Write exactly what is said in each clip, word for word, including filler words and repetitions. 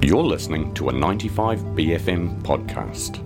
You're listening to a ninety-five B F M podcast.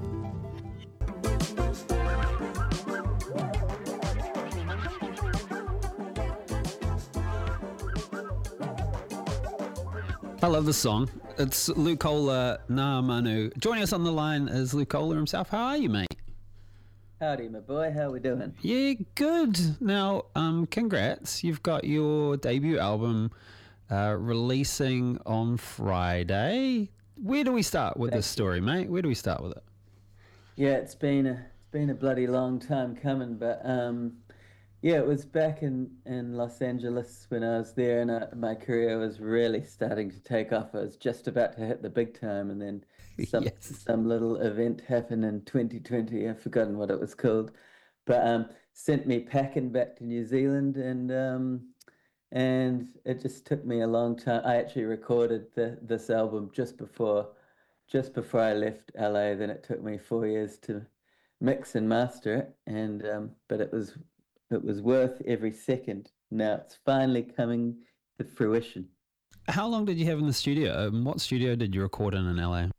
I love this song. It's Lukola Ngā Manu. Joining us on the line is Lukola himself. How are you, mate? Howdy, my boy. How we doing? Yeah, good. Now, um, congrats. You've got your debut album uh, releasing on Friday. Where do we start with Thank this story, mate? Where do we start with it? Yeah, it's been a it's been a bloody long time coming, but um, yeah, it was back in, in Los Angeles when I was there, and uh, my career was really starting to take off. I was just about to hit the big time, and then some Yes. some little event happened in twenty twenty. I've forgotten what it was called, but um, sent me packing back to New Zealand, and um, and it just took me a long time. I actually recorded the this album just before just before I left L A. Then it took me four years to mix and master it, and um, but it was it was worth every second. Now it's finally coming to fruition. How long did you have in the studio? Um, what studio did you record in in L A?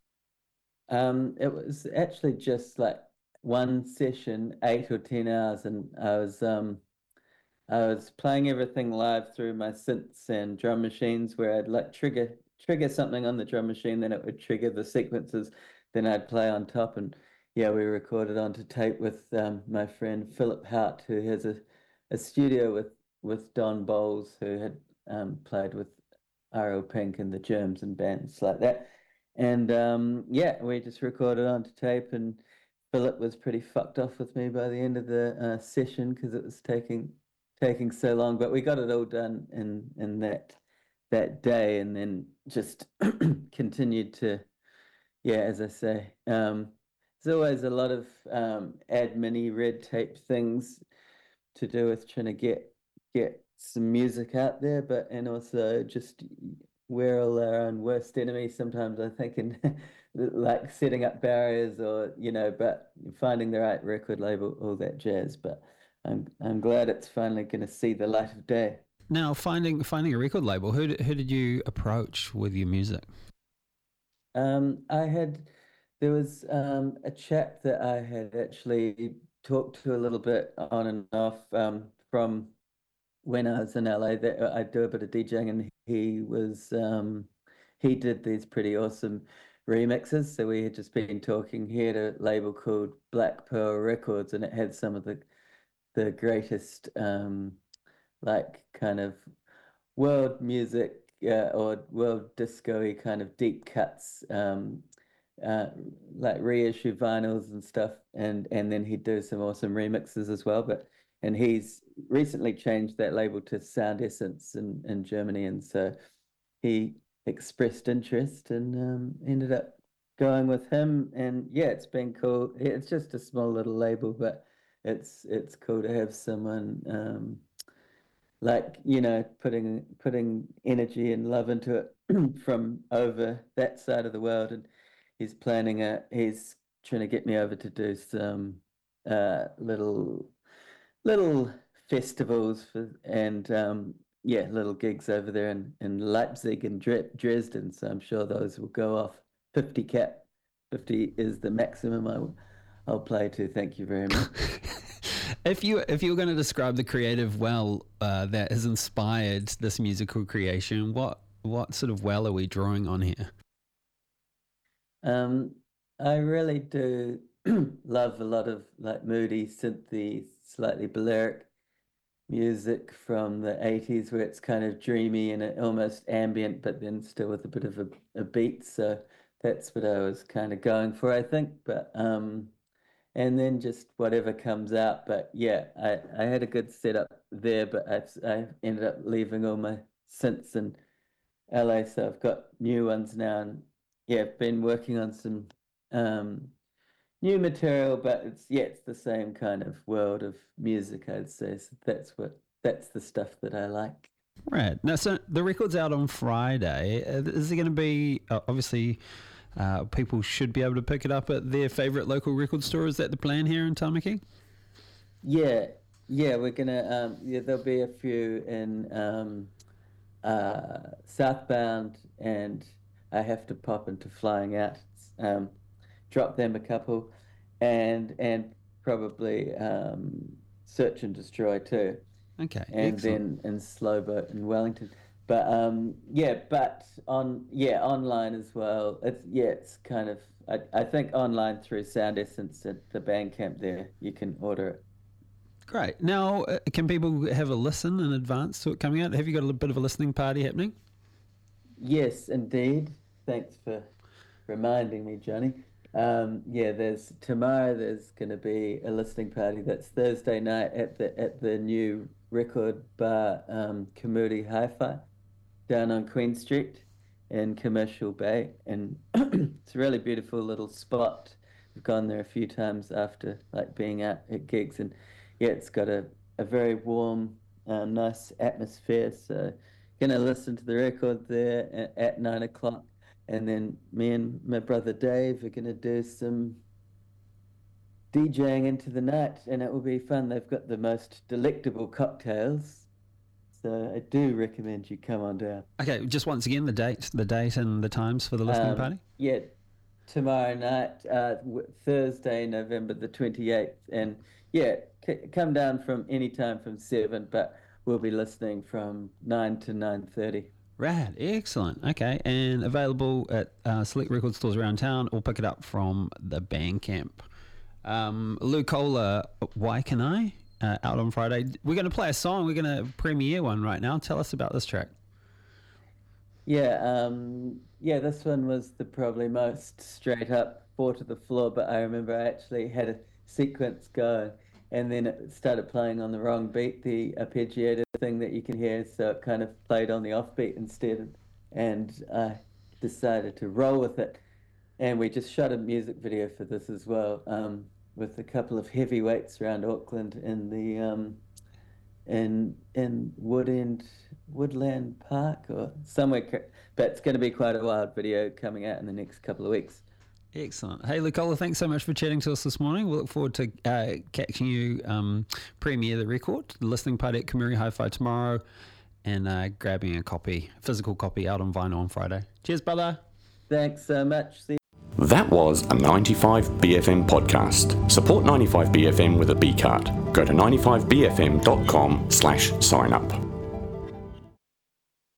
Um, it was actually just like one session, eight or ten hours, and I was um I was playing everything live through my synths and drum machines, where I'd like trigger trigger something on the drum machine, then it would trigger the sequences, then I'd play on top, and yeah, we recorded onto tape with um, my friend Philip Hart, who has a, a studio with with Don Bowles, who had um, played with R L Pink and the Germs and bands like that, and um, yeah, we just recorded onto tape, and Philip was pretty fucked off with me by the end of the uh, session because it was taking taking so long, but we got it all done in in that that day, and then just continued to, yeah, as I say, um, there's always a lot of um, admin-y red tape things to do with trying to get get some music out there, but and also just we're all our own worst enemies sometimes, I think, and like setting up barriers, or you know, but finding the right record label, all that jazz. But I'm I'm glad it's finally going to see the light of day. Now, finding finding a record label, who did, who did you approach with your music? Um, I had there was um, a chap that I had actually talked to a little bit on and off um, from when I was in L A. That I do a bit of DJing, and he was um, he did these pretty awesome remixes. So we had just been talking. He had a label called Black Pearl Records, and it had some of the the greatest um, like kind of world music, uh, or world disco-y kind of deep cuts, um, uh, like reissue vinyls and stuff, and and then he'd do some awesome remixes as well. But and he's recently changed that label to Sound Essence in, in Germany, and so he expressed interest and um, ended up going with him. And yeah, it's been cool. It's just a small little label, but it's it's cool to have someone um, like, you know, putting putting energy and love into it from over that side of the world. And he's planning a he's trying to get me over to do some uh little little festivals for and um yeah, little gigs over there in in Leipzig and Dre Dresden. So I'm sure those will go off. fifty cap, fifty is the maximum I will I'll play to. Thank you very much. If you if you were going to describe the creative well uh, that has inspired this musical creation, what what sort of well are we drawing on here? Um, I really do love a lot of like moody, synthy, slightly Balearic music from the eighties, where it's kind of dreamy and almost ambient, but then still with a bit of a, a beat. So that's what I was kind of going for, I think. But um, and then just whatever comes out. But yeah, I, I had a good setup there, but I've, I ended up leaving all my synths in L A, so I've got new ones now, and yeah, I've been working on some um, new material, but it's yeah, it's the same kind of world of music, I'd say. So that's what that's the stuff that I like. Right. Now, so the record's out on Friday. Uh, Is it going to be, uh, obviously, uh, people should be able to pick it up at their favourite local record store. Is that the plan here in Tamaki? Yeah, yeah, we're gonna um, yeah, there'll be a few in um, uh, Southbound and I have to pop into Flying Out, um, drop them a couple, and and probably um, Search and Destroy too. Okay, and excellent. then in Slowboat in Wellington. But um, yeah, but on yeah online as well. It's yeah, it's kind of I, I think online through Sound Essence at the Bandcamp there you can order it. Great. Now, uh, can people have a listen in advance to it coming out? Have you got a bit of a listening party happening? Yes, indeed. Thanks for reminding me, Johnny. Um, yeah, there's tomorrow. There's going to be a listening party. That's Thursday night at the at the new record bar, um, Kamuri Hi-Fi, down on Queen Street in Commercial Bay, and it's a really beautiful little spot. We've gone there a few times after like being out at gigs, and yeah, it's got a a very warm, uh, nice atmosphere. So, gonna listen to the record there at, at nine o'clock. And then me and my brother Dave are going to do some DJing into the night, and it will be fun. They've got the most delectable cocktails, so I do recommend you come on down. Okay, just once again, the date, the date and the times for the listening Um, party? Yeah, tomorrow night, uh, w- Thursday, November the twenty-eighth. And yeah, c- come down from any time from seven, but we'll be listening from nine to nine thirty. Rad, excellent. Okay, and available at uh, select record stores around town, or pick it up from the Bandcamp. Um, Lou Kohler, Why Can I? Uh, out on Friday. We're going to play a song. We're going to premiere one right now. Tell us about this track. Yeah, um, yeah, this one was the probably most straight up four to the floor, but I remember I actually had a sequence going, and then it started playing on the wrong beat, the arpeggiated thing that you can hear, so it kind of played on the offbeat instead, and I decided to roll with it. And we just shot a music video for this as well, um, with a couple of heavyweights around Auckland in the um, in in Woodend Woodland Park or somewhere, cr- but it's going to be quite a wild video coming out in the next couple of weeks. Excellent. Hey, Lucola, thanks so much for chatting to us this morning. We'll look forward to uh, catching you um, premiere the record, the listening party at Kamuri Hi-Fi tomorrow, and uh, grabbing a copy, physical copy out on vinyl on Friday. Cheers, brother. Thanks so much. See That was a ninety-five B F M podcast. Support ninety-five B F M with a B card. Go to ninety-five B F M dot com slash sign up.